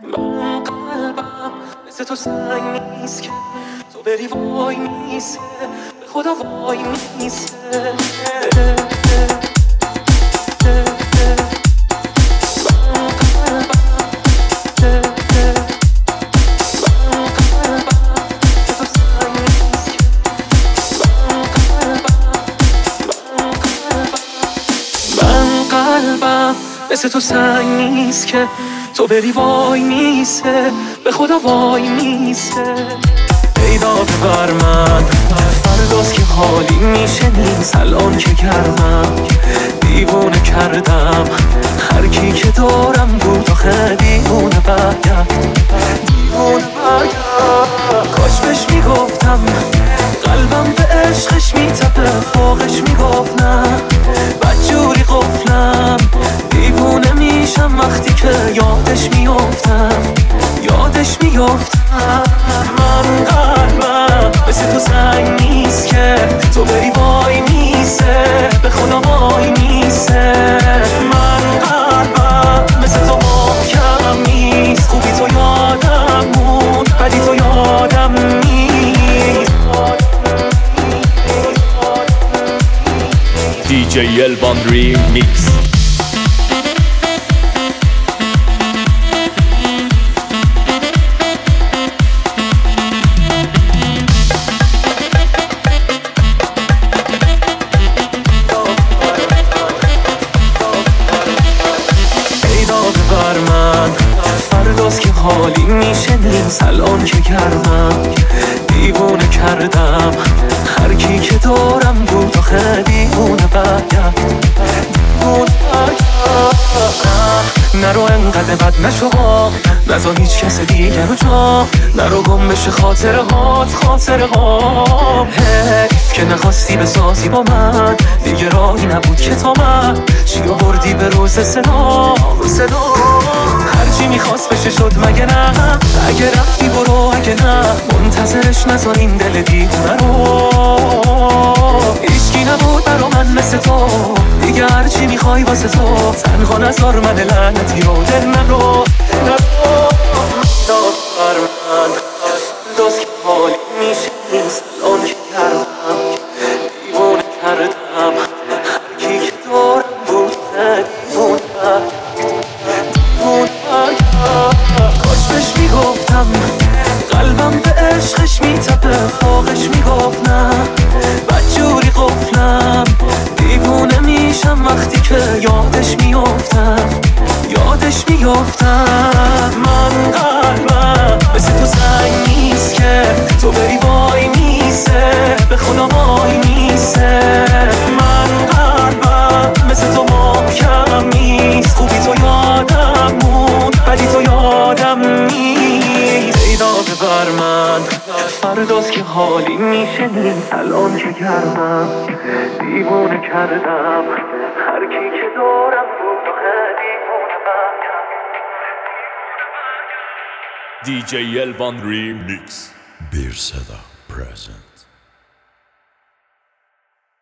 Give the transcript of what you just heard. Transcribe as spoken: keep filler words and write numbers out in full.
من قلبم مثل تو سنگ نیست که تو بری وای میسه، به خدا وای میسه. مثل تو سنگ نیست که تو بری وای میسه، به خدا وای میسه. پیدا ببر من فرداست که حالی میشه نیست، الان که گرمم دیوونه کردم هر کی که دارم بود آخه دیوونه برگرد، دیوونه برگرد. کاش بهش میگفتم قلبم به عشقش میتپه، فوقش میگفت نه بدجوری قفلم، دیوونه میشم وقتی که یادش میافتم، یادش میافتم. من قلبم مثل تو سنگ نیست که تو بری وای میسه، به خدا وای میسه. من قلبم مثل تو محکم نیست، خوبی تو یادم موند بدی تو یادم نیست. دی جی الوان ریمیکس. فرداست که حالی میشه نیست، الان که گرمم دیوونه کردم هر کی که دارم بود آخه دیوونه برگرد، دیوونه برگرد. نرو انقدر بد نشو، نذار هیچ کس دیگه رو جا، نرو گم بشه خاطره هات خاطره هام. حیف که نخواستی بسازی با من، دیگه راهی نبود که تا من چی آوردی به روز صدا صدا. هرچی میخواست بشه شد مگه نه، اگه رفتی برو اگه نه منتظرش نذار این دل دیوونه رو. هیچکی نبود برا من مثل تو، دیگه هرچی میخوای واسه تو، تنها نذار من لعنتی رو دل نرو نرو. بر من فرداست که حالی میشه نیست، الان که گرمم دیوونه کردم هر کی که دارم بود دیوونه دیوونه برگرد. کاش بهش میگفتم قلبم به عشقش میتپه، فوقش میگفت نه بدجوری قفلم، دیوونه میشم وقتی که یادش میافتم، یادش میافتم. من قلبم مثل تو سنگ نیست که تو بری وای میسه، به خدا وای میسه. من قلبم مثل تو محکم نیست، خوبی تو یادم موند بدی تو یادم نیست. پیدا ببر من فرداست که حالی میشه نیست، الان که گرمم دیوونه کردم هر کی که دارم بود آخه دیوونه برگرد. دی جی الوان ریمیکس. Bir Seda present.